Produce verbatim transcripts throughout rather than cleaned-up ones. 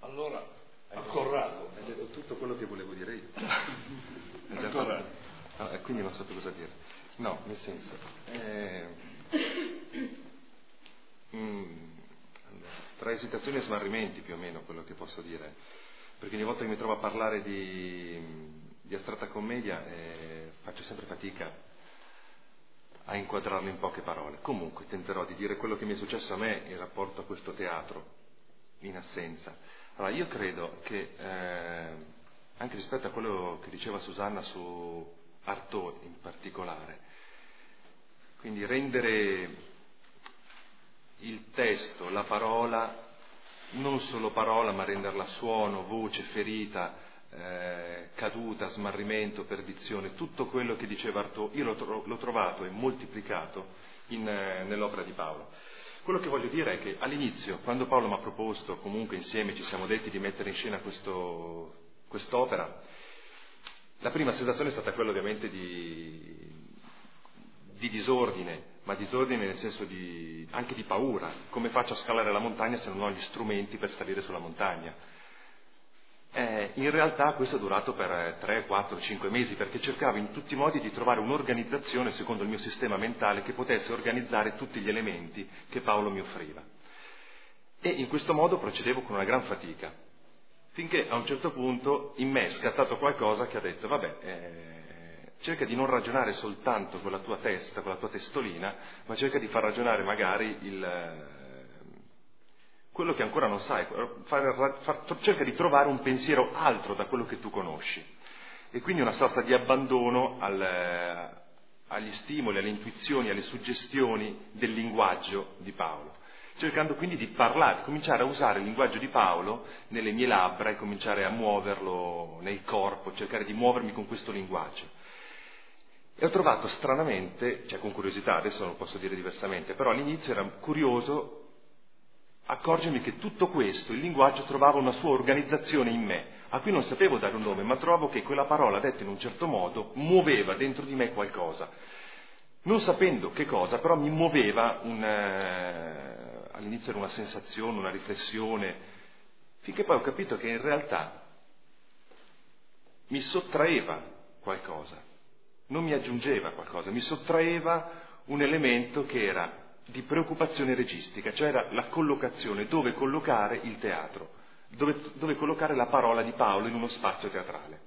Allora, a Corrado. Hai detto tutto quello che volevo dire io. A Corrado. No, e quindi non so più cosa dire. No, nel senso... Eh, mm, tra esitazioni e smarrimenti più o meno quello che posso dire. Perché ogni volta che mi trovo a parlare di, di astratta commedia eh, faccio sempre fatica a inquadrarlo in poche parole. Comunque tenterò di dire quello che mi è successo a me in rapporto a questo teatro in assenza. Allora, io credo che eh, anche rispetto a quello che diceva Susanna su Artaud in particolare, quindi rendere il testo, la parola, non solo parola, ma renderla suono, voce, ferita, eh, caduta, smarrimento, perdizione, tutto quello che diceva Artaud, io l'ho, tro- l'ho trovato e moltiplicato in, eh, nell'opera di Paolo. Quello che voglio dire è che all'inizio, quando Paolo mi ha proposto, comunque insieme ci siamo detti di mettere in scena questo, quest'opera, la prima sensazione è stata quella ovviamente di, di disordine, ma disordine nel senso di, anche di paura. Come faccio a scalare la montagna se non ho gli strumenti per salire sulla montagna? Eh, in realtà questo è durato per tre, quattro, cinque mesi, perché cercavo in tutti i modi di trovare un'organizzazione secondo il mio sistema mentale che potesse organizzare tutti gli elementi che Paolo mi offriva. E in questo modo procedevo con una gran fatica, finché a un certo punto in me è scattato qualcosa che ha detto, vabbè, eh, cerca di non ragionare soltanto con la tua testa, con la tua testolina, ma cerca di far ragionare magari il... quello che ancora non sai, far, far, cerca di trovare un pensiero altro da quello che tu conosci. E quindi una sorta di abbandono al, agli stimoli, alle intuizioni, alle suggestioni del linguaggio di Paolo. Cercando quindi di parlare, cominciare a usare il linguaggio di Paolo nelle mie labbra e cominciare a muoverlo nel corpo, cercare di muovermi con questo linguaggio. E ho trovato stranamente, cioè con curiosità, adesso non posso dire diversamente, però all'inizio era curioso accorgermi che tutto questo, il linguaggio, trovava una sua organizzazione in me, a cui non sapevo dare un nome, ma trovavo che quella parola detta in un certo modo muoveva dentro di me qualcosa. Non sapendo che cosa, però mi muoveva un, eh, all'inizio era una sensazione, una riflessione, finché poi ho capito che in realtà mi sottraeva qualcosa, non mi aggiungeva qualcosa, mi sottraeva un elemento che era di preoccupazione registica, cioè era la collocazione, dove collocare il teatro, dove, dove collocare la parola di Paolo in uno spazio teatrale.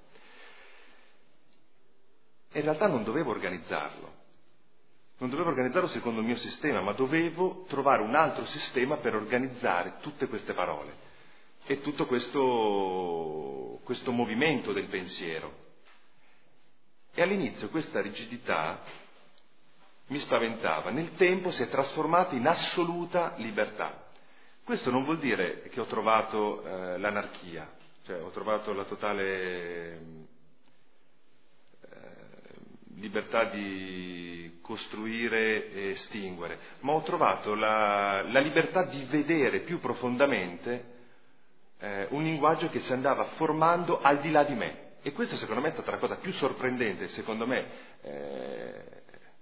E in realtà non dovevo organizzarlo, non dovevo organizzarlo secondo il mio sistema, ma dovevo trovare un altro sistema per organizzare tutte queste parole e tutto questo, questo movimento del pensiero. E all'inizio questa rigidità mi spaventava, nel tempo si è trasformata in assoluta libertà. Questo non vuol dire che ho trovato eh, l'anarchia, cioè ho trovato la totale eh, libertà di costruire e estinguere, ma ho trovato la, la libertà di vedere più profondamente eh, un linguaggio che si andava formando al di là di me. E questa secondo me è stata la cosa più sorprendente, secondo me, eh,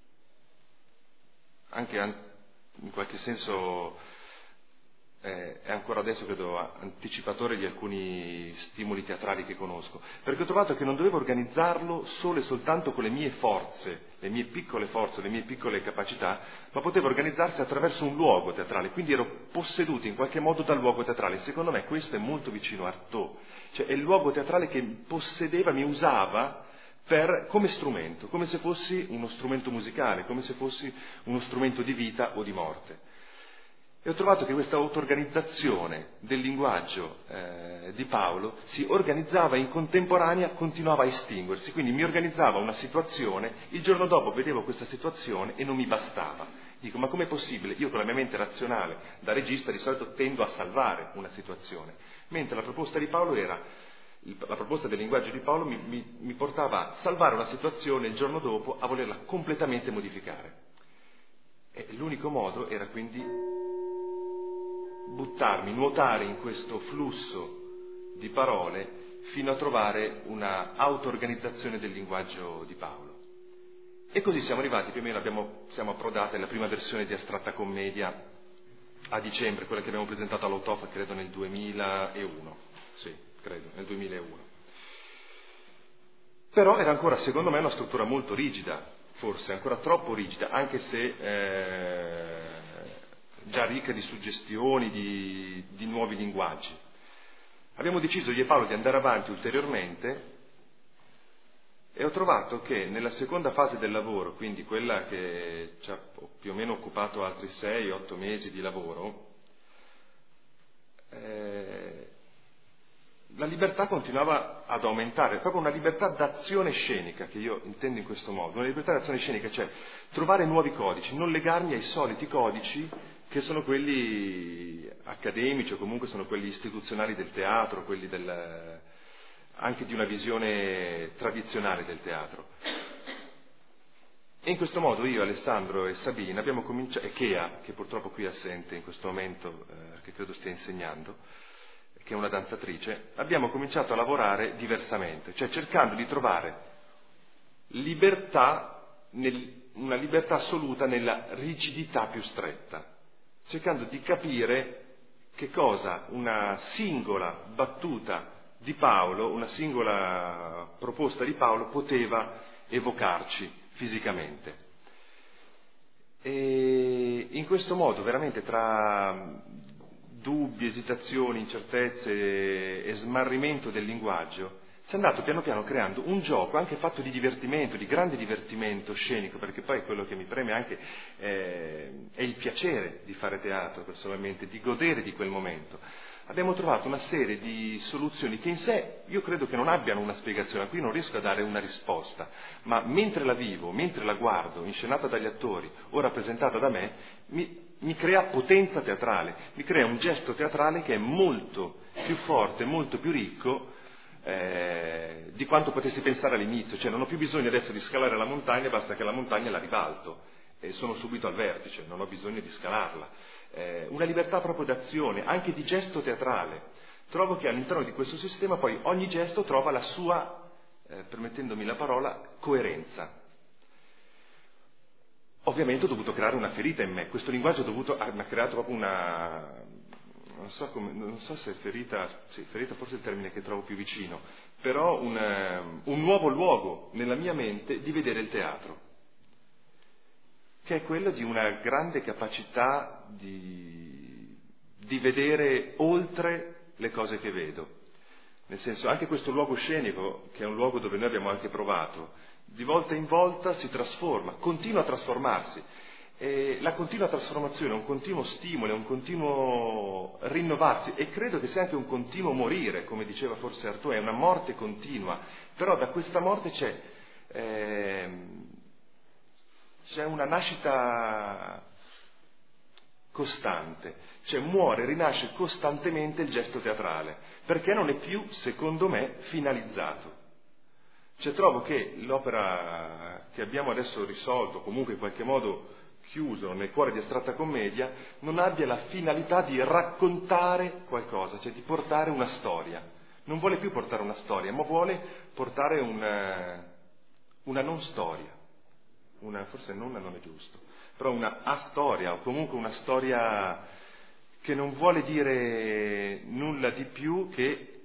anche in qualche senso eh, è ancora adesso credo anticipatore di alcuni stimoli teatrali che conosco, perché ho trovato che non dovevo organizzarlo solo e soltanto con le mie forze, le mie piccole forze, le mie piccole capacità, ma potevo organizzarsi attraverso un luogo teatrale, quindi ero posseduto in qualche modo dal luogo teatrale. Secondo me questo è molto vicino a Artaud, cioè è il luogo teatrale che possedeva, mi usava per, come strumento, come se fossi uno strumento musicale, come se fossi uno strumento di vita o di morte. E ho trovato che questa auto-organizzazione del linguaggio eh, di Paolo si organizzava in contemporanea, continuava a estinguersi, quindi mi organizzava una situazione, il giorno dopo vedevo questa situazione e non mi bastava. Dico, ma com'è possibile? Io con la mia mente razionale, da regista, di solito tendo a salvare una situazione, mentre la proposta di Paolo era... La proposta del linguaggio di Paolo mi, mi, mi portava a salvare una situazione il giorno dopo, a volerla completamente modificare. E l'unico modo era quindi buttarmi, nuotare in questo flusso di parole fino a trovare una auto-organizzazione del linguaggio di Paolo. E così siamo arrivati, più o meno abbiamo, siamo approdati alla prima versione di Astratta Commedia a dicembre, quella che abbiamo presentato all'O T O F credo nel duemilauno, sì, credo, nel duemilauno. Però era ancora, secondo me, una struttura molto rigida, forse ancora troppo rigida, anche se eh, già ricca di suggestioni, di, di nuovi linguaggi. Abbiamo deciso io e Paolo di andare avanti ulteriormente e ho trovato che nella seconda fase del lavoro, quindi quella che ci ha più o meno occupato altri sei otto mesi di lavoro, eh, la libertà continuava ad aumentare, proprio una libertà d'azione scenica, che io intendo in questo modo, una libertà d'azione scenica, cioè trovare nuovi codici, non legarmi ai soliti codici che sono quelli accademici o comunque sono quelli istituzionali del teatro, quelli del, anche di una visione tradizionale del teatro. E in questo modo io, Alessandro e Sabina abbiamo cominciato, e Kea, che purtroppo qui è assente in questo momento, eh, che credo stia insegnando, che è una danzatrice, abbiamo cominciato a lavorare diversamente, cioè cercando di trovare libertà, nel, una libertà assoluta nella rigidità più stretta, cercando di capire che cosa una singola battuta di Paolo, una singola proposta di Paolo poteva evocarci fisicamente. E in questo modo, veramente, tra dubbi, esitazioni, incertezze e smarrimento del linguaggio, si è andato piano piano creando un gioco anche fatto di divertimento, di grande divertimento scenico, perché poi quello che mi preme anche eh, è il piacere di fare teatro personalmente, di godere di quel momento. Abbiamo trovato una serie di soluzioni che in sé io credo che non abbiano una spiegazione, qui non riesco a dare una risposta, ma mentre la vivo, mentre la guardo, inscenata dagli attori o rappresentata da me, mi, mi crea potenza teatrale, mi crea un gesto teatrale che è molto più forte, molto più ricco eh, di quanto potessi pensare all'inizio, cioè non ho più bisogno adesso di scalare la montagna, basta che la montagna la ribalto e sono subito al vertice, non ho bisogno di scalarla. Eh, una libertà proprio d'azione, anche di gesto teatrale. Trovo che all'interno di questo sistema poi ogni gesto trova la sua, eh, permettendomi la parola, coerenza. Ovviamente ho dovuto creare una ferita in me, questo linguaggio ha, dovuto, ha creato proprio una, non so, come, non so se ferita, sì, ferita forse è il termine che trovo più vicino, però un, un nuovo luogo nella mia mente di vedere il teatro, che è quello di una grande capacità di, di vedere oltre le cose che vedo. Nel senso, anche questo luogo scenico, che è un luogo dove noi abbiamo anche provato, di volta in volta si trasforma, continua a trasformarsi. E la continua trasformazione è un continuo stimolo, è un continuo rinnovarsi, e credo che sia anche un continuo morire, come diceva forse Artaud, è una morte continua, però da questa morte c'è... Eh, C'è una nascita costante, cioè muore, rinasce costantemente il gesto teatrale, perché non è più, secondo me, finalizzato. Cioè trovo che l'opera che abbiamo adesso risolto, comunque in qualche modo chiuso nel cuore di Astratta Commedia, non abbia la finalità di raccontare qualcosa, cioè di portare una storia. Non vuole più portare una storia, ma vuole portare una, una non storia. Una, forse non non è giusto, però una a-storia, o comunque una storia che non vuole dire nulla di più che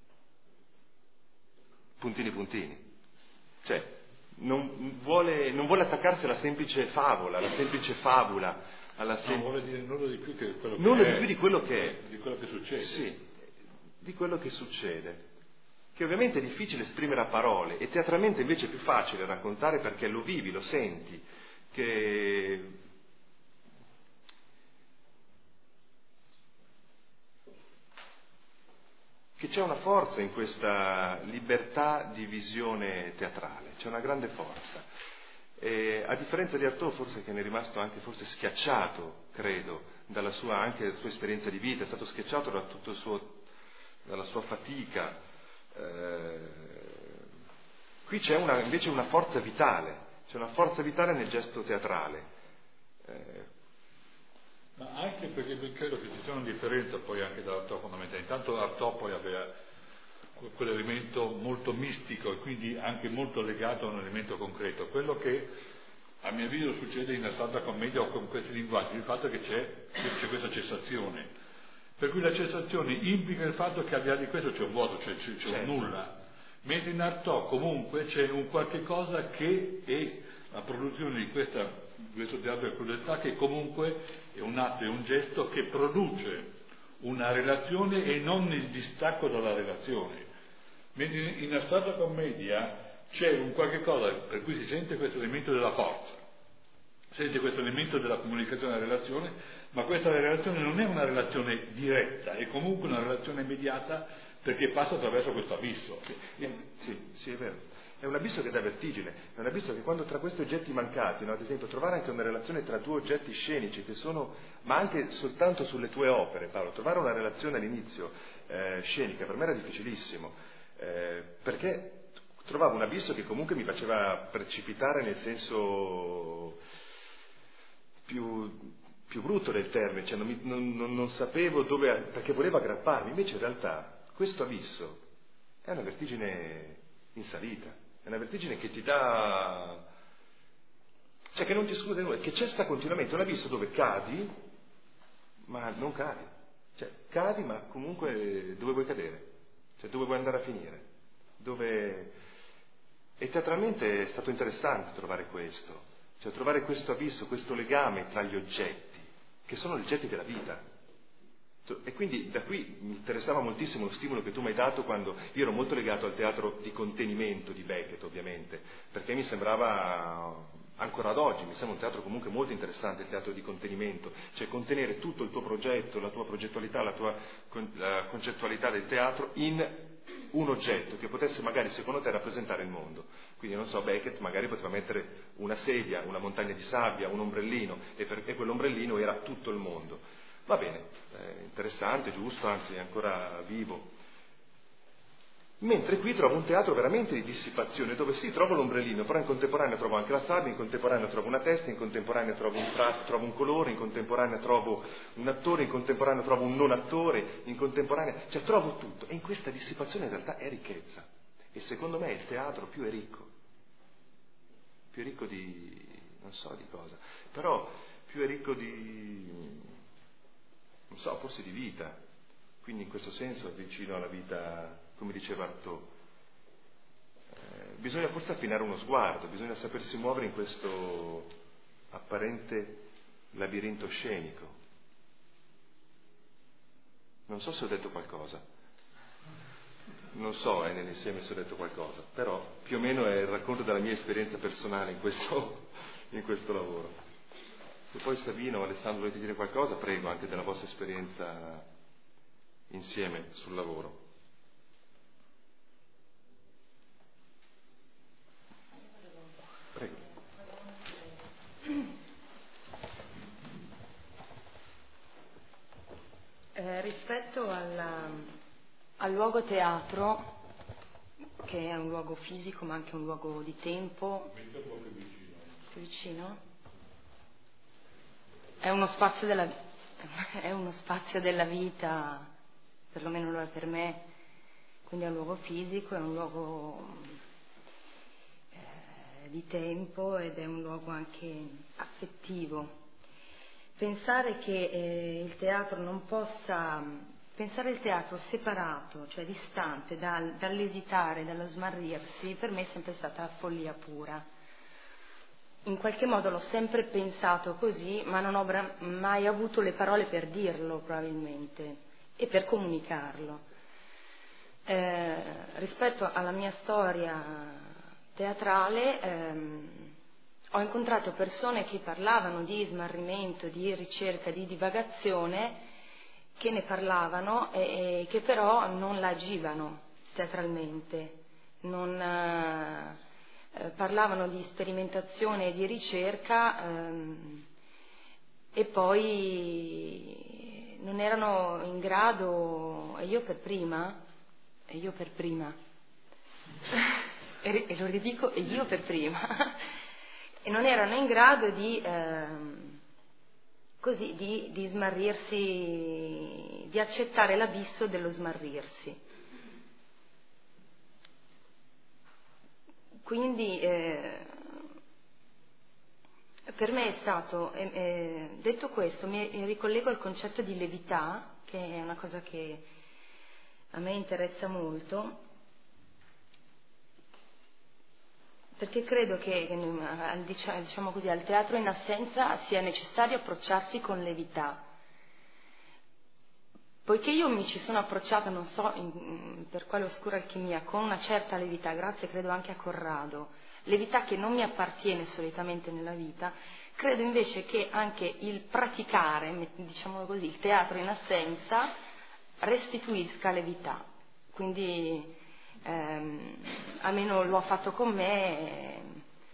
puntini puntini. Cioè, non vuole, non vuole attaccarsi alla semplice favola, alla semplice fabula, alla sem- non vuole dire nulla di più che quello che nulla è, di più di quello che è. Di quello che succede. Sì, di quello che succede. Che ovviamente è difficile esprimere a parole, e teatralmente invece è più facile raccontare perché lo vivi, lo senti, che che c'è una forza in questa libertà di visione teatrale, c'è una grande forza. E, a differenza di Artaud, forse, che ne è rimasto anche forse schiacciato, credo, dalla sua, anche dalla sua esperienza di vita, è stato schiacciato da tutto il suo, dalla sua fatica. Eh, qui c'è una, invece una forza vitale, c'è una forza vitale nel gesto teatrale. Eh, Ma anche perché credo che ci sia una differenza poi anche dall'Artaud fondamentale. Intanto l'Artaud poi aveva quell'elemento molto mistico e quindi anche molto legato a un elemento concreto. Quello che a mio avviso succede in Astrata Commedia o con questi linguaggi, il fatto che c'è, c'è questa cessazione. Per cui la cessazione implica il fatto che al di là di questo c'è un vuoto, cioè c'è, c'è certo. un nulla. Mentre in Artaud comunque c'è un qualche cosa che è la produzione di, questa, di questo teatro di crudeltà, che comunque è un atto, è un gesto che produce una relazione e non il distacco dalla relazione. Mentre in Astrata Commedia c'è un qualche cosa per cui si sente questo elemento della forza, sente questo elemento della comunicazione della relazione, ma questa relazione non è una relazione diretta, è comunque una relazione immediata perché passa attraverso questo abisso. Sì, eh, sì, sì, è vero. È un abisso che dà vertigine, è un abisso che quando tra questi oggetti mancati, no, ad esempio trovare anche una relazione tra due oggetti scenici che sono, ma anche soltanto sulle tue opere, Paolo, trovare una relazione all'inizio eh, scenica per me era difficilissimo, eh, perché trovavo un abisso che comunque mi faceva precipitare nel senso più, più brutto del termine, cioè non, mi, non, non, non sapevo dove, perché volevo aggrapparmi, invece in realtà questo abisso è una vertigine in salita. È una vertigine che ti dà, cioè che non ti esclude nulla, che cessa continuamente, è un abisso dove cadi, ma non cadi, cioè cadi ma comunque dove vuoi cadere, cioè dove vuoi andare a finire, dove... E teatralmente è stato interessante trovare questo, cioè trovare questo abisso, questo legame tra gli oggetti, che sono gli oggetti della vita. E quindi da qui mi interessava moltissimo lo stimolo che tu mi hai dato quando io ero molto legato al teatro di contenimento di Beckett, ovviamente, perché mi sembrava, ancora ad oggi, mi sembra un teatro comunque molto interessante, il teatro di contenimento, cioè contenere tutto il tuo progetto, la tua progettualità, la tua la concettualità del teatro in un oggetto che potesse magari secondo te rappresentare il mondo. Quindi non so, Beckett magari poteva mettere una sedia, una montagna di sabbia, un ombrellino e, per, e quell'ombrellino era tutto il mondo. Va bene, eh, interessante, giusto, anzi è ancora vivo. Mentre qui trovo un teatro veramente di dissipazione, dove sì, trovo l'ombrellino, però in contemporanea trovo anche la sabbia, in contemporanea trovo una testa, in contemporanea trovo un tratto, trovo un colore, in contemporanea trovo un attore, in contemporanea trovo un non attore, in contemporanea, cioè trovo tutto. E in questa dissipazione in realtà è ricchezza. E secondo me il teatro più è ricco, più è ricco di, non so di cosa, però più è ricco di... non so, forse di vita, quindi in questo senso vicino alla vita, come diceva Artaud. Eh, bisogna forse affinare uno sguardo, bisogna sapersi muovere in questo apparente labirinto scenico. Non so se ho detto qualcosa, non so eh, nell'insieme se ho detto qualcosa, però più o meno è il racconto della mia esperienza personale in questo, in questo lavoro. Se poi Sabino o Alessandro volete dire qualcosa, prego, anche della vostra esperienza insieme sul lavoro. Prego. Eh, rispetto alla, al luogo teatro, che è un luogo fisico ma anche un luogo di tempo, più vicino? È uno spazio della, è uno spazio della vita, perlomeno lo è per me, quindi è un luogo fisico, è un luogo eh, di tempo ed è un luogo anche affettivo. Pensare che eh, il teatro non possa, pensare il teatro separato, cioè distante dal, dall'esitare, dallo smarrirsi, per me è sempre stata follia pura. In qualche modo l'ho sempre pensato così, ma non ho bra- mai avuto le parole per dirlo probabilmente e per comunicarlo. Eh, rispetto alla mia storia teatrale ehm, ho incontrato persone che parlavano di smarrimento, di ricerca, di divagazione, che ne parlavano e, e che però non la agivano teatralmente, non... Eh, Eh, parlavano di sperimentazione e di ricerca ehm, e poi non erano in grado, e io per prima, e io per prima, e, e lo ridico, e io per prima, e non erano in grado di, ehm, così, di, di smarrirsi, di accettare l'abisso dello smarrirsi. Quindi eh, Per me è stato, eh, eh, detto questo, mi ricollego al concetto di levità, che è una cosa che a me interessa molto, perché credo che, diciamo così, al teatro in assenza sia necessario approcciarsi con levità. Poiché io mi ci sono approcciata, non so in, per quale oscura alchimia, con una certa levità, grazie credo anche a Corrado, levità che non mi appartiene solitamente nella vita, credo invece che anche il praticare, diciamo così, il teatro in assenza restituisca levità. Quindi ehm, almeno lo ha fatto con me e,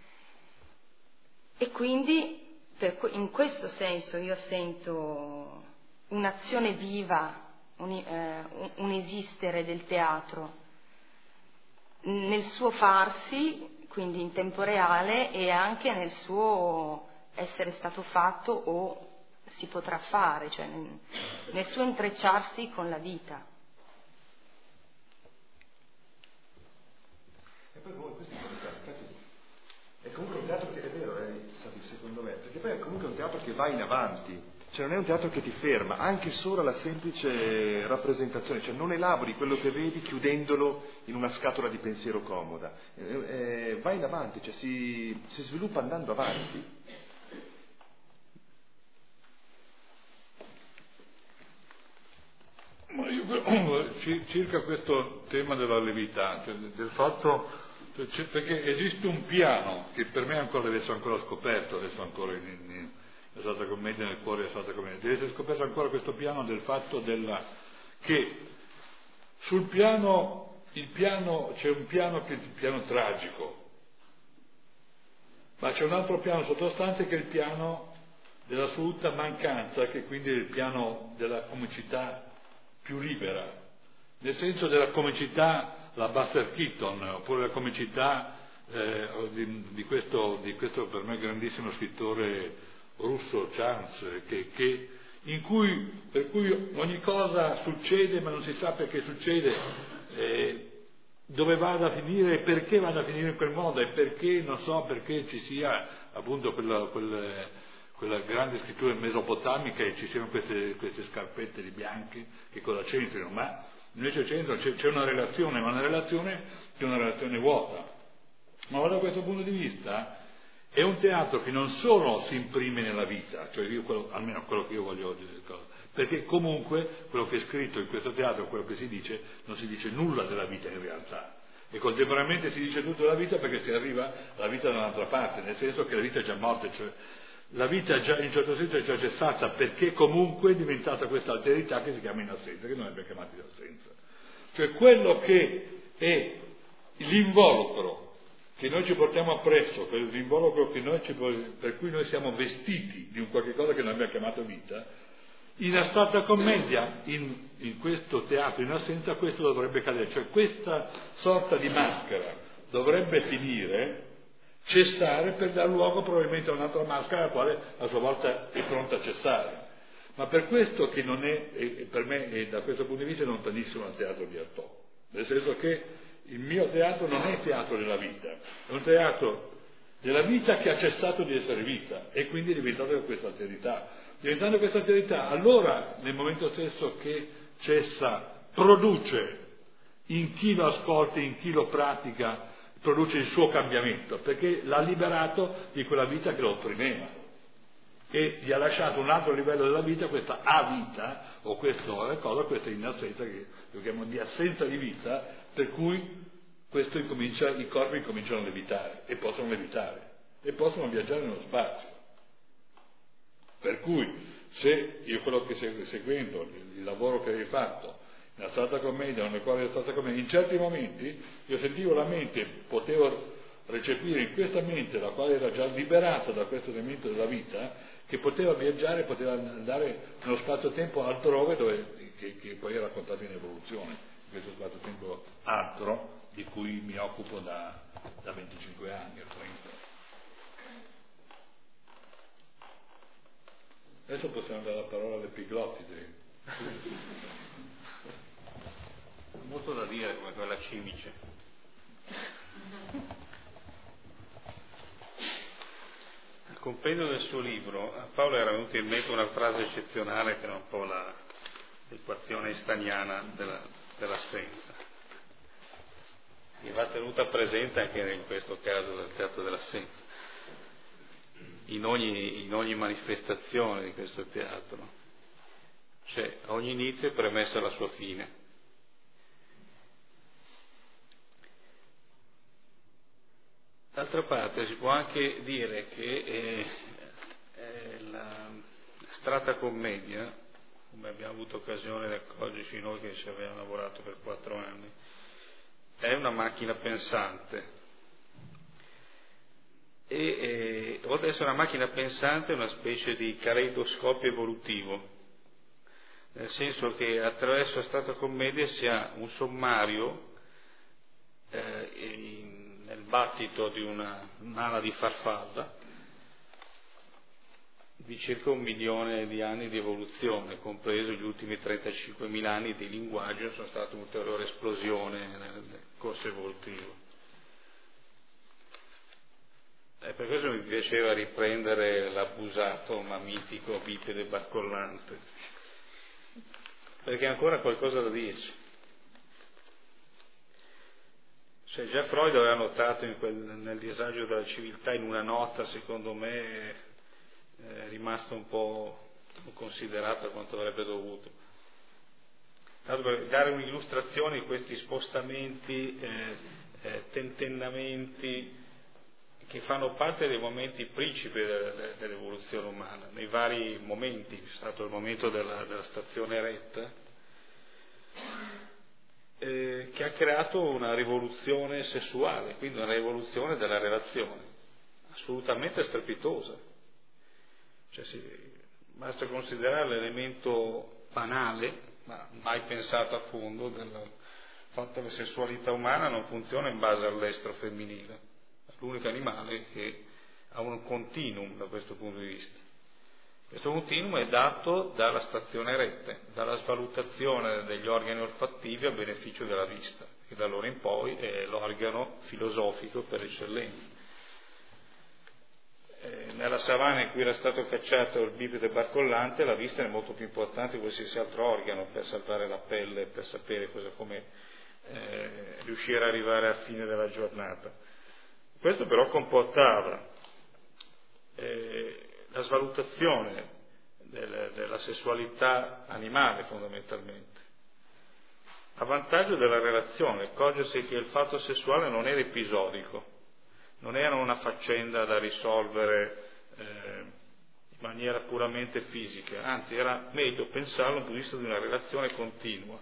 e quindi per, in questo senso io sento un'azione viva, un, eh, un esistere del teatro nel suo farsi, quindi in tempo reale, e anche nel suo essere stato fatto o si potrà fare, cioè nel, nel suo intrecciarsi con la vita. E poi comunque questo è interessante, infatti è comunque un teatro che è vero, eh, secondo me, perché poi è comunque un teatro che va in avanti. Cioè non è un teatro che ti ferma, anche solo alla semplice rappresentazione, cioè non elabori quello che vedi chiudendolo in una scatola di pensiero comoda, eh, eh, va in avanti, cioè si, si sviluppa andando avanti. Ma io, circa questo tema della levità, cioè del fatto, cioè, perché esiste un piano che per me ancora deve essere ancora scoperto, adesso ancora in, in la Santa Commedia, nel cuore della Santa Commedia, deve essere scoperto ancora questo piano del fatto della, che sul piano, il piano, c'è un piano che è il piano tragico, ma c'è un altro piano sottostante che è il piano della assoluta mancanza, che quindi è il piano della comicità più libera, nel senso della comicità la Buster Keaton, oppure la comicità eh, di, di, questo, di questo per me grandissimo scrittore russo, Chance, che, che, in cui, per cui ogni cosa succede ma non si sa perché succede, eh, dove vada a finire e perché vada a finire in quel modo, e perché, non so, perché ci sia appunto quella, quella, quella grande scrittura mesopotamica e ci siano queste, queste scarpette di bianchi che cosa c'entrino, ma invece c'entrano, c'è, c'è una relazione, ma una relazione che è una relazione vuota. Ma da questo punto di vista è un teatro che non solo si imprime nella vita, cioè io quello, almeno quello che io voglio dire, perché comunque quello che è scritto in questo teatro, quello che si dice, non si dice nulla della vita in realtà, e contemporaneamente si dice tutta la vita perché si arriva alla vita da un'altra parte, nel senso che la vita è già morta, cioè la vita già, in un certo senso è già cessata, perché comunque è diventata questa alterità che si chiama inassenza, che noi abbiamo chiamato inassenza. Cioè quello che è l'involucro che noi ci portiamo appresso, l'involucro che noi ci, per cui noi siamo vestiti di un qualche cosa che noi abbiamo chiamato vita, in astratta commedia, in, in questo teatro in assenza, questo dovrebbe cadere, cioè questa sorta di maschera dovrebbe finire, cessare, per dar luogo probabilmente a un'altra maschera, la quale a sua volta è pronta a cessare. Ma per questo che non è, e per me è, da questo punto di vista è lontanissimo dal teatro di Artaud, nel senso che il mio teatro non è teatro della vita, è un teatro della vita che ha cessato di essere vita e quindi è diventato questa alterità. Diventando questa alterità, allora nel momento stesso che cessa, produce in chi lo ascolta, in chi lo pratica, produce il suo cambiamento, perché l'ha liberato di quella vita che lo opprimeva e gli ha lasciato un altro livello della vita, questa avita, o questo, cosa, questa inassenza, che io chiamo di assenza di vita, per cui questo incomincia, i corpi incominciano a levitare, e possono levitare, e possono viaggiare nello spazio. Per cui, se io quello che seguendo, il, il lavoro che avevi fatto, nella Santa Commedia, nel cuore della Santa Commedia, in certi momenti io sentivo la mente, potevo recepire in questa mente, la quale era già liberata da questo elemento della vita, che poteva viaggiare, poteva andare nello spazio-tempo altrove, dove, che, che poi è raccontato in evoluzione, questo spazio-tempo altro, di cui mi occupo da, da venticinque anni o trenta. Adesso possiamo dare la parola all'Epiglottide. Molto da dire come quella cimice. compendio del suo libro a Paolo era venuta in mente una frase eccezionale che era un po' la, l'equazione einsteiniana della, dell'assenza, che va tenuta presente anche in questo caso del teatro dell'assenza, in ogni, in ogni manifestazione di questo teatro. Cioè, a ogni inizio è premessa la sua fine. D'altra parte si può anche dire che eh, eh, la astratta commedia, come abbiamo avuto occasione di accorgerci noi che ci abbiamo lavorato per quattro anni, è una macchina pensante. E eh, oltre ad essere una macchina pensante è una specie di caleidoscopio evolutivo, nel senso che attraverso astratta commedia si ha un sommario eh, in, nel battito di una un'ala di farfalla di circa un milione di anni di evoluzione, compreso gli ultimi trentacinquemila anni di linguaggio, sono stata un'ulteriore esplosione nel corso evolutivo. E per questo mi piaceva riprendere l'abusato ma mitico bipede barcollante, perché ha ancora qualcosa da dirci. Cioè, già Freud aveva notato in quel, nel disagio della civiltà, in una nota, secondo me, è rimasto un po' considerato quanto avrebbe dovuto. Tanto per dare un'illustrazione di questi spostamenti, eh, eh, tentennamenti, che fanno parte dei momenti principi dell'evoluzione umana, nei vari momenti. C'è stato il momento della, della stazione eretta, eh, che ha creato una rivoluzione sessuale, quindi una rivoluzione della relazione, assolutamente strepitosa. Cioè, si, basta considerare l'elemento banale, ma mai pensato a fondo, del fatto che la sessualità umana non funziona in base all'estro femminile. È l'unico animale che ha un continuum da questo punto di vista. Questo continuum è dato dalla stazione eretta, dalla svalutazione degli organi olfattivi a beneficio della vista, che da allora in poi è l'organo filosofico per eccellenza. Eh, nella savana in cui era stato cacciato il bipede barcollante, la vista è molto più importante di qualsiasi altro organo per salvare la pelle, per sapere cosa, come eh, riuscire ad arrivare alla fine della giornata. Questo però comportava eh, la svalutazione del, della sessualità animale fondamentalmente, a vantaggio della relazione, accorgersi che il fatto sessuale non era episodico, non era una faccenda da risolvere eh, in maniera puramente fisica, anzi era meglio pensarlo dal punto di vista di una relazione continua,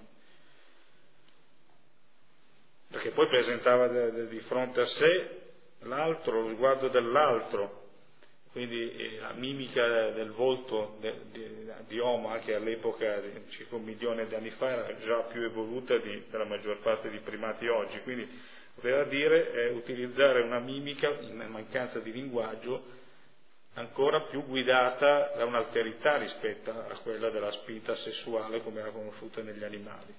perché poi presentava de, de, di fronte a sé l'altro, lo sguardo dell'altro, quindi eh, la mimica del volto de, di, di Homo, anche all'epoca di circa un milione di anni fa, era già più evoluta di, della maggior parte di primati oggi, quindi voleva dire eh, utilizzare una mimica in mancanza di linguaggio ancora più guidata da un'alterità rispetto a quella della spinta sessuale come era conosciuta negli animali.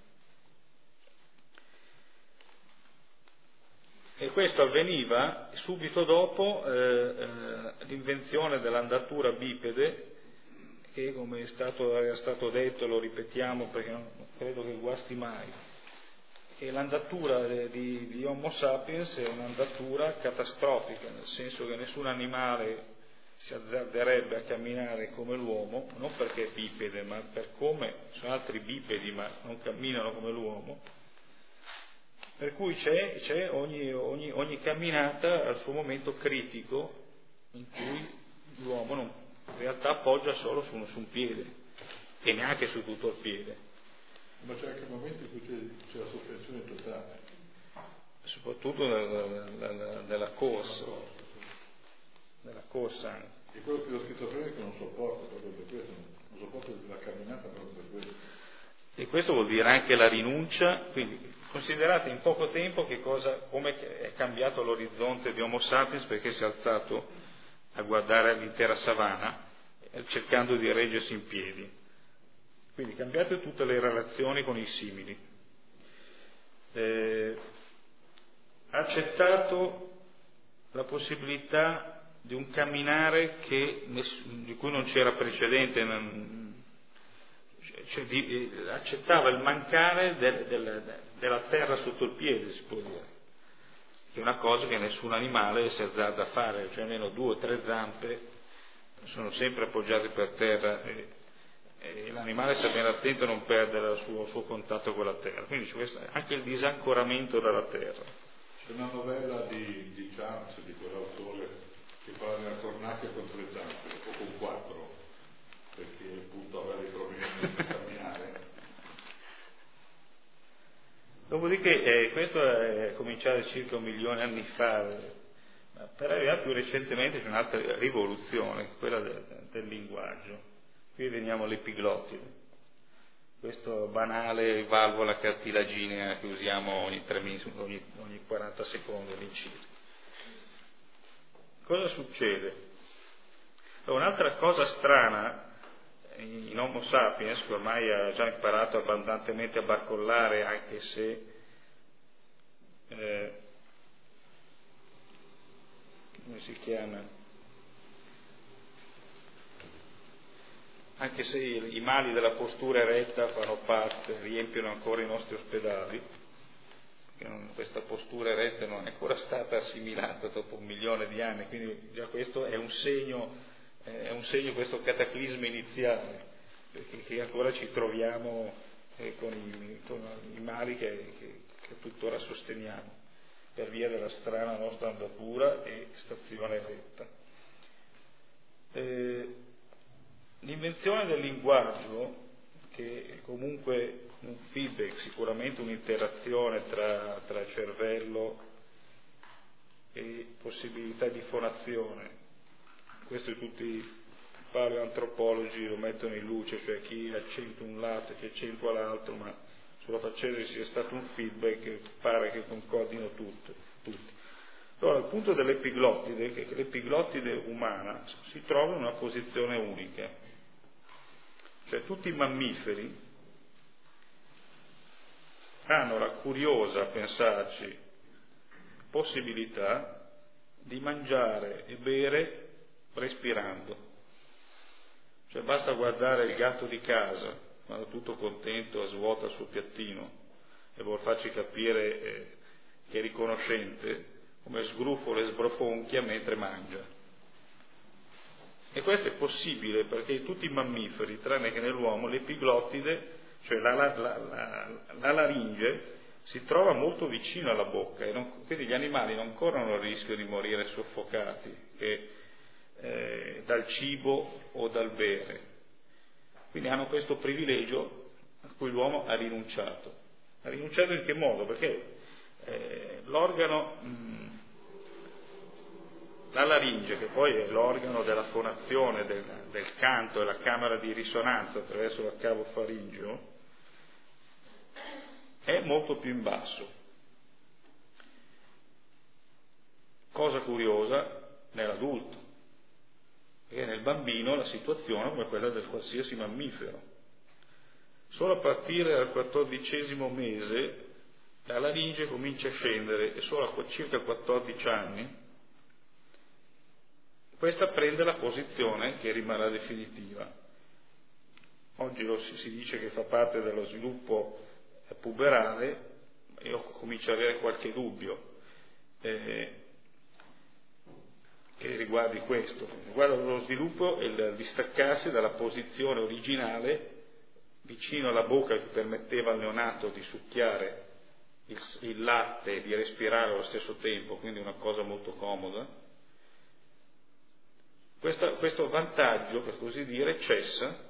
E questo avveniva subito dopo eh, eh, l'invenzione dell'andatura bipede, che come è stato, era stato detto, lo ripetiamo perché non, non credo che guasti mai, che l'andatura di, di Homo sapiens è un'andatura catastrofica, nel senso che nessun animale si azzarderebbe a camminare come l'uomo, non perché è bipede, ma per come sono altri bipedi ma non camminano come l'uomo. Per cui c'è, c'è ogni, ogni, ogni camminata al suo momento critico in cui l'uomo non, in realtà appoggia solo su, su un piede e neanche su tutto il piede. Ma c'è anche momenti in cui c'è, c'è la sospensione totale. Soprattutto nella, nella, nella corsa. Nella corsa anche. E quello che lo schizofrenico non sopporta proprio per questo, non sopporta la camminata proprio per questo. E questo vuol dire anche la rinuncia, quindi considerate in poco tempo che cosa, come è cambiato l'orizzonte di Homo sapiens, perché si è alzato a guardare l'intera savana cercando di reggersi in piedi. Quindi cambiate tutte le relazioni con i simili. Eh, ha accettato la possibilità di un camminare che, di cui non c'era precedente, non, cioè, di, accettava il mancare del, del, della terra sotto il piede, si può dire, che è una cosa che nessun animale si azzarda a fare, cioè almeno due o tre zampe sono sempre appoggiate per terra e, e l'animale sta bene attento a non perdere il suo, suo contatto con la terra, quindi c'è questo, anche il disancoramento dalla terra. C'è una novella di, di Chance, di quell'autore, che parla della cornacchia con tre zampe, o con quattro, perché appunto aveva dei problemi per camminare. Dopodiché eh, questo è cominciato circa un milione di anni fa, ma per arrivare più recentemente c'è un'altra rivoluzione, quella del, del linguaggio. Qui veniamo all'epiglottide, questo banale valvola cartilaginea che usiamo ogni, tre minuti, ogni, ogni quaranta secondi all'incirca. Cosa succede? Un'altra cosa strana in Homo sapiens, che ormai ha già imparato abbondantemente a barcollare, anche se eh, come si chiama? Anche se i mali della postura eretta fanno parte, riempiono ancora i nostri ospedali, questa postura eretta non è ancora stata assimilata dopo un milione di anni, quindi già questo è un segno, è un segno questo cataclisma iniziale, perché che ancora ci troviamo eh, con, i, con i mali che, che, che tuttora sosteniamo per via della strana nostra andatura e stazione eretta. Eh, l'invenzione del linguaggio, che è comunque un feedback, sicuramente un'interazione tra, tra cervello e possibilità di fonazione, questo tutti i paleoantropologi lo mettono in luce, cioè chi accentua un lato e chi accentua l'altro, ma sulla faccenda ci sia stato un feedback che pare che concordino tutto, tutti. Allora, il punto dell'epiglottide è che l'epiglottide umana si trova in una posizione unica, cioè tutti i mammiferi hanno la curiosa, a pensarci, possibilità di mangiare e bere respirando. Cioè basta guardare il gatto di casa, quando tutto contento svuota il suo piattino e vuol farci capire eh, che è riconoscente, come sgrufola e sbrofonchia mentre mangia. E questo è possibile perché tutti i mammiferi, tranne che nell'uomo, l'epiglottide, cioè la, la, la, la, la laringe, si trova molto vicino alla bocca, e non, quindi gli animali non corrono il rischio di morire soffocati che, eh, dal cibo o dal bere. Quindi hanno questo privilegio a cui l'uomo ha rinunciato. Ha rinunciato in che modo? Perché eh, l'organo, mh, la laringe, che poi è l'organo della fonazione, del, del canto e la camera di risonanza attraverso il cavo faringeo, è molto più in basso. Cosa curiosa nell'adulto, perché nel bambino la situazione è come quella del qualsiasi mammifero. Solo a partire dal quattordicesimo mese la laringe comincia a scendere e solo a circa quattordici anni questa prende la posizione che rimarrà definitiva. Oggi lo si, si dice che fa parte dello sviluppo puberale, e io comincio ad avere qualche dubbio eh, che riguardi questo. Riguarda lo sviluppo e il distaccarsi dalla posizione originale vicino alla bocca che permetteva al neonato di succhiare il, il latte e di respirare allo stesso tempo, quindi una cosa molto comoda. Questa, questo vantaggio, per così dire, cessa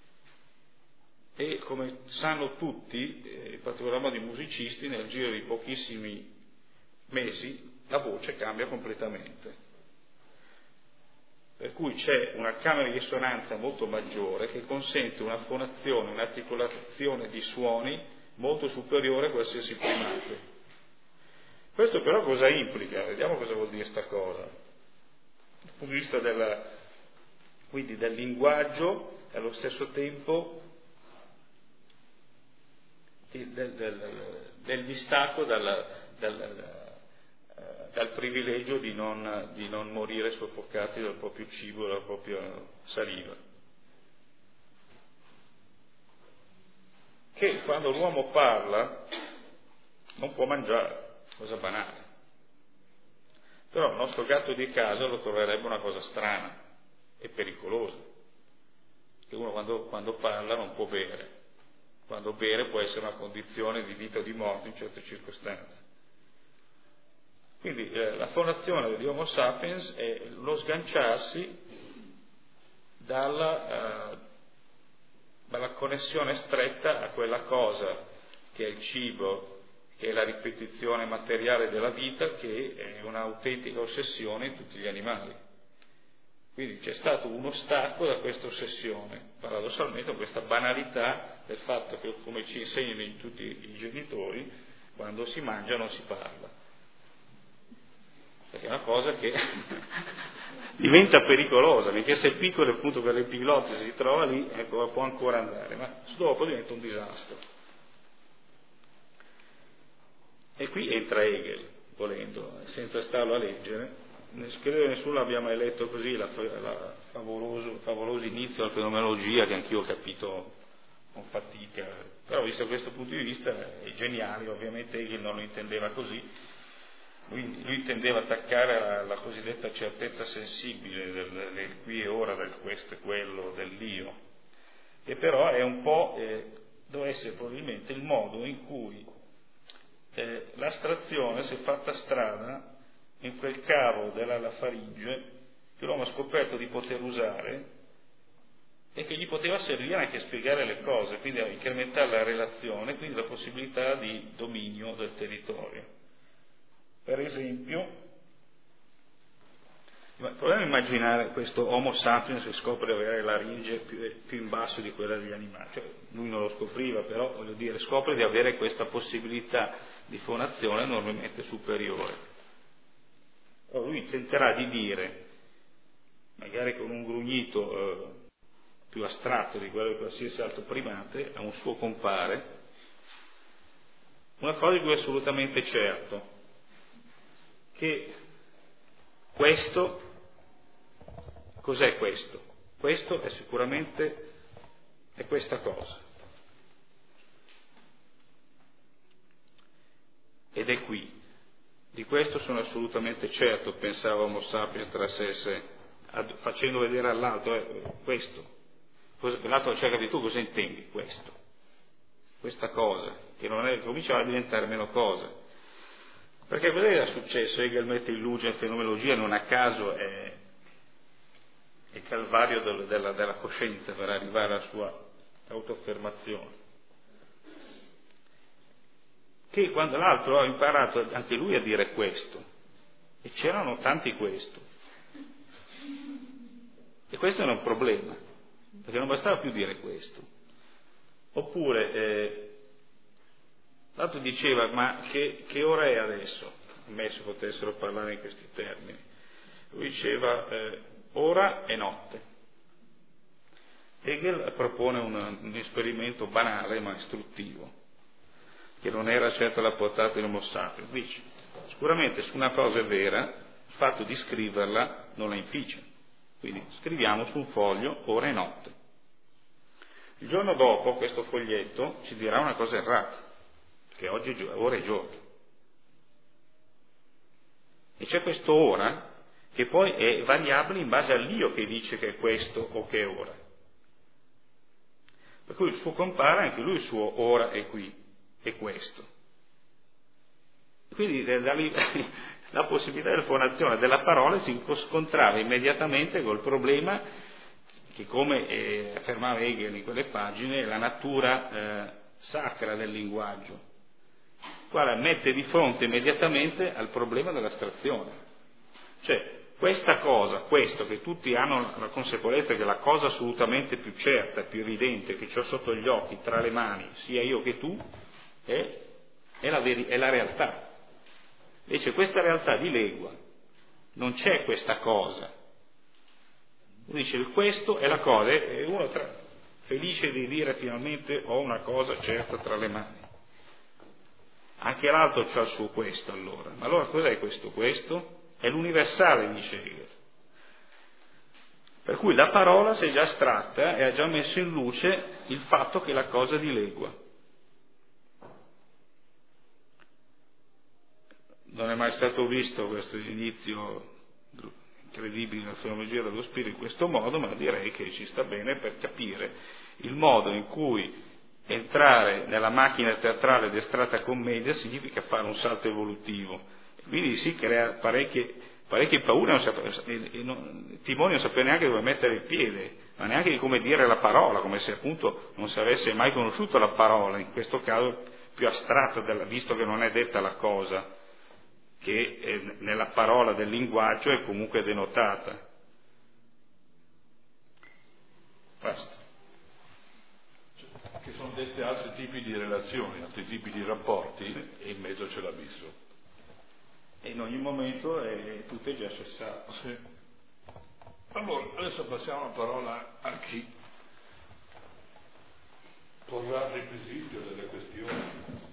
e, come sanno tutti, eh, in particolar modo i musicisti, nel giro di pochissimi mesi la voce cambia completamente. Per cui c'è una camera di risonanza molto maggiore che consente una fonazione, un'articolazione di suoni molto superiore a qualsiasi primate. Questo però cosa implica? Vediamo cosa vuol dire sta cosa. Dal punto di vista della, quindi del linguaggio e allo stesso tempo del, del, del distacco dalla, dalla, dal privilegio di non, di non morire soffocati dal proprio cibo, dalla propria saliva. Che quando l'uomo parla non può mangiare, cosa banale. Però il nostro gatto di casa lo troverebbe una cosa strana e pericolosa, che uno quando, quando parla non può bere, quando bere può essere una condizione di vita o di morte in certe circostanze. Quindi eh, la fondazione di Homo sapiens è lo sganciarsi dalla, eh, dalla connessione stretta a quella cosa che è il cibo, che è la ripetizione materiale della vita, che è un'autentica ossessione in tutti gli animali. Quindi c'è stato uno stacco da questa ossessione, paradossalmente questa banalità del fatto che, come ci insegnano in tutti i genitori, quando si mangia non si parla. Perché è una cosa che diventa pericolosa, perché se è piccolo appunto per l'epiglotte si trova lì, ecco, può ancora andare, ma dopo diventa un disastro. E qui entra Hegel, volendo, senza starlo a leggere. Credo che nessuno abbia mai letto così la, la favoloso, favoloso inizio alla fenomenologia, che anch'io ho capito con fatica, però visto da questo punto di vista è geniale. Ovviamente Hegel non lo intendeva così, lui, lui intendeva attaccare la, la cosiddetta certezza sensibile del, del qui e ora, del questo e quello, dell'io, che però è un po', eh, deve essere probabilmente il modo in cui eh, l'astrazione si è fatta strada in quel cavo della lafaringe che l'uomo ha scoperto di poter usare e che gli poteva servire anche a spiegare le cose, quindi a incrementare la relazione, quindi la possibilità di dominio del territorio. Per esempio, proviamo a immaginare questo Homo sapiens che scopre di avere la laringe più, più in basso di quella degli animali, cioè, lui non lo scopriva, però voglio dire, scopre di avere questa possibilità di fonazione enormemente superiore. Allora, lui tenterà di dire, magari con un grugnito eh, più astratto di quello di qualsiasi altro primate, a un suo compare, una cosa di cui è assolutamente certo, che questo, cos'è questo? Questo è sicuramente è questa cosa. Ed è qui. Di questo sono assolutamente certo, pensava Homo sapiens tra sé e sé, facendo vedere all'altro, eh, questo. L'altro cerca di tu cosa intendi questo? Questa cosa, che non è, cominciava a diventare meno cosa. Perché cosa era successo? Hegel mette in luce la fenomenologia, non a caso è il calvario del, della, della coscienza per arrivare alla sua autoaffermazione. Che quando l'altro ha imparato anche lui a dire questo, e c'erano tanti questo, e questo era un problema, perché non bastava più dire questo. Oppure eh, l'altro diceva, ma che, che ora è adesso? Ammesso potessero parlare in questi termini. Lui diceva, eh, ora è notte. Hegel propone un, un esperimento banale ma istruttivo, che non era certo alla portata di Homo sapiens. Dice, sicuramente su una cosa è vera, il fatto di scriverla non la inficia. Quindi scriviamo su un foglio ora è notte. Il giorno dopo questo foglietto ci dirà una cosa errata, perché oggi è ora è giorno. E c'è questo ora che poi è variabile in base all'io che dice che è questo o che è ora. Per cui il suo compare, anche lui il suo ora è qui, è questo. Quindi la possibilità della fonazione della parola si scontrava immediatamente col problema che, come eh, affermava Hegel in quelle pagine, è la natura eh, sacra del linguaggio, quale mette di fronte immediatamente al problema dell'astrazione. Cioè, questa cosa, questo che tutti hanno la consapevolezza che è la cosa assolutamente più certa, più evidente, che ho sotto gli occhi, tra le mani, sia io che tu, è, è, la, veri- è la realtà. Invece questa realtà dilegua, non c'è questa cosa. Uno dice il questo è la cosa, e uno tra, felice di dire finalmente ho una cosa certa tra le mani. anche l'altro c'ha il suo questo allora. Ma allora cos'è questo questo? È l'universale, dice Hegel. Per cui la parola si è già astratta e ha già messo in luce il fatto che la cosa dilegua. Non è mai stato visto questo inizio incredibile della fenomenologia dello spirito in questo modo, ma direi che ci sta bene per capire il modo in cui entrare nella macchina teatrale d'estratta commedia significa fare un salto evolutivo. E quindi si crea parecchie, parecchie paure, non sape, e non, Timone non sapeva neanche dove mettere il piede, ma neanche di come dire la parola, come se appunto non si avesse mai conosciuto la parola, in questo caso più astratta, della, visto che non è detta la cosa, che eh, nella parola del linguaggio è comunque denotata. Basta. Che sono dette altri tipi di relazioni, altri tipi di rapporti, sì. E in mezzo c'è l'abisso. E in ogni momento è, tutto è già cessato. Sì. Allora, adesso passiamo la parola a chi porrà requisito delle questioni.